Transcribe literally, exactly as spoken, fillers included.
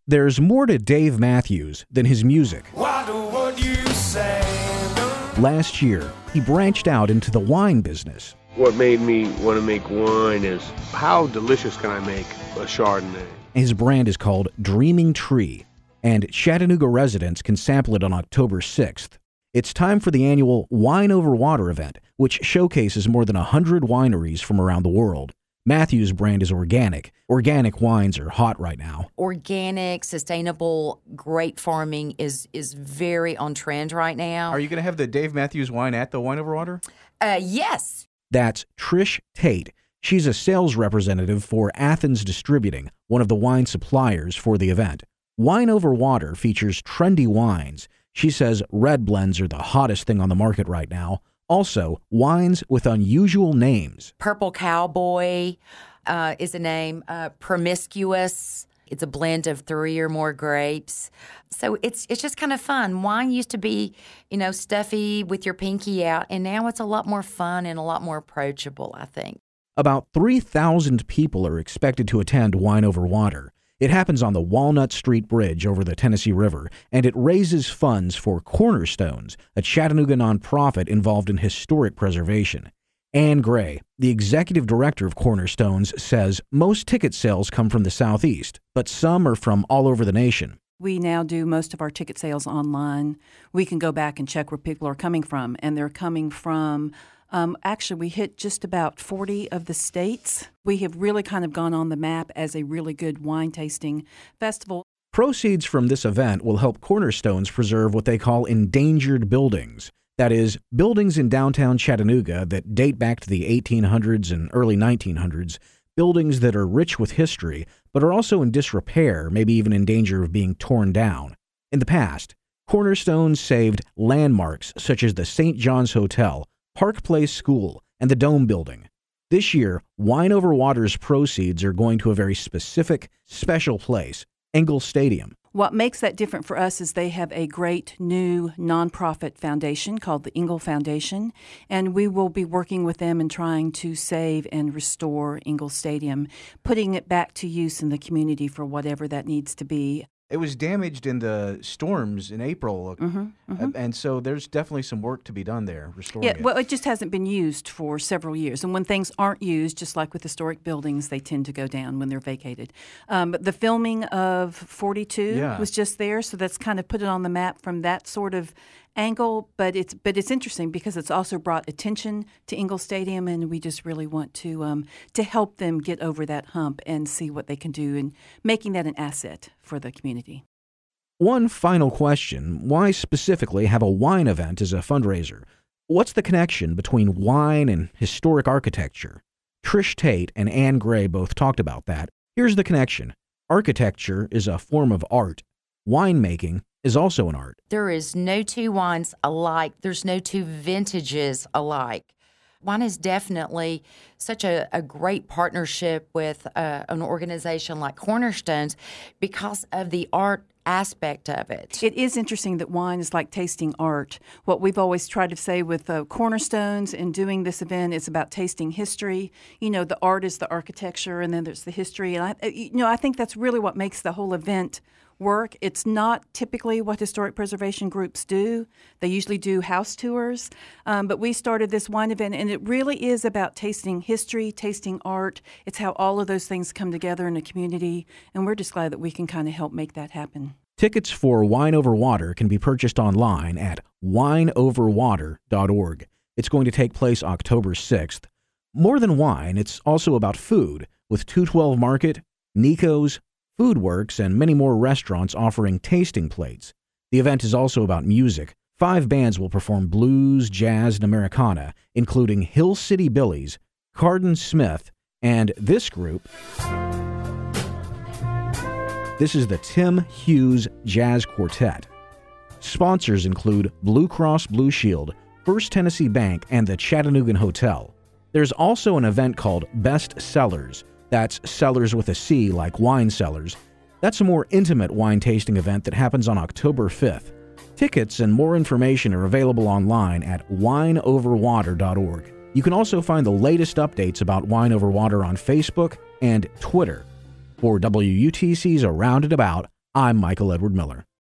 There's more to Dave Matthews than his music. Why do what you say? Last year, he branched out into the wine business. What made me want to make wine is how delicious can I make a Chardonnay? His brand is called Dreaming Tree, and Chattanooga residents can sample it on October sixth. It's time for the annual Wine Over Water event, which showcases more than one hundred wineries from around the world. Matthews' brand is organic. Organic wines are hot right now. Organic, sustainable, grape farming is is very on trend right now. Are you going to have the Dave Matthews wine at the Wine Over Water? Uh, yes. That's Trish Tate. She's a sales representative for Athens Distributing, one of the wine suppliers for the event. Wine Over Water features trendy wines. She says red blends are the hottest thing on the market right now. Also, wines with unusual names. Purple Cowboy uh, is a name. Uh, Promiscuous. It's a blend of three or more grapes. So it's it's just kind of fun. Wine used to be, you know, stuffy with your pinky out, and now it's a lot more fun and a lot more approachable, I think. About three thousand people are expected to attend Wine Over Water. It happens on the Walnut Street Bridge over the Tennessee River, and it raises funds for Cornerstones, a Chattanooga nonprofit involved in historic preservation. Ann Gray, the executive director of Cornerstones, says most ticket sales come from the Southeast, but some are from all over the nation. We now do most of our ticket sales online. We can go back and check where people are coming from, and they're coming from Um, actually, we hit just about forty of the states. We have really kind of gone on the map as a really good wine tasting festival. Proceeds from this event will help Cornerstones preserve what they call endangered buildings. That is, buildings in downtown Chattanooga that date back to the eighteen hundreds and early nineteen hundreds, buildings that are rich with history, but are also in disrepair, maybe even in danger of being torn down. In the past, Cornerstones saved landmarks such as the Saint John's Hotel, Park Place School, and the Dome Building. This year, Wine Over Water's proceeds are going to a very specific, special place, Engle Stadium. What makes that different for us is they have a great new nonprofit foundation called the Engle Foundation, and we will be working with them and trying to save and restore Engle Stadium, putting it back to use in the community for whatever that needs to be. It was damaged in the storms in April, Mm-hmm, mm-hmm. and so there's definitely some work to be done there, restoring Yeah, it. well, it just hasn't been used for several years. And when things aren't used, just like with historic buildings, they tend to go down when they're vacated. Um, but the filming of forty-two Yeah. was just there, so that's kind of put it on the map from that sort of angle. But it's but it's interesting because it's also brought attention to Engle Stadium, and we just really want to um, to help them get over that hump and see what they can do in making that an asset for the community. One final question. Why specifically have a wine event as a fundraiser? What's the connection between wine and historic architecture? Trish Tate and Ann Gray both talked about that. Here's the connection. Architecture is a form of art. Winemaking is also an art. There is no two wines alike. There's no two vintages alike. Wine is definitely such a, a great partnership with uh, an organization like Cornerstones because of the art aspect of it. It is interesting that wine is like tasting art. What we've always tried to say with uh, Cornerstones in doing this event is about tasting history. You know, the art is the architecture, and then there's the history. And I, you know, I think that's really what makes the whole event work. It's not typically what historic preservation groups do. They usually do house tours. Um, but we started this wine event, and it really is about tasting history, tasting art. It's how all of those things come together in a community, and we're just glad that we can kind of help make that happen. Tickets for Wine Over Water can be purchased online at wine over water dot org. It's going to take place October sixth. More than wine, it's also about food, with two twelve Market, Nico's, Foodworks, and many more restaurants offering tasting plates. The event is also about music. Five bands will perform blues, jazz, and Americana, including Hill City Billies, Carden Smith, and this group. This is the Tim Hughes Jazz Quartet. Sponsors include Blue Cross Blue Shield, First Tennessee Bank, and the Chattanooga Hotel. There's also an event called Best Cellars. That's cellars with a C, like wine cellars. That's a more intimate wine tasting event that happens on October fifth. Tickets and more information are available online at wine over water dot org. You can also find the latest updates about Wine Over Water on Facebook and Twitter. For W U T C's Around and About, I'm Michael Edward Miller.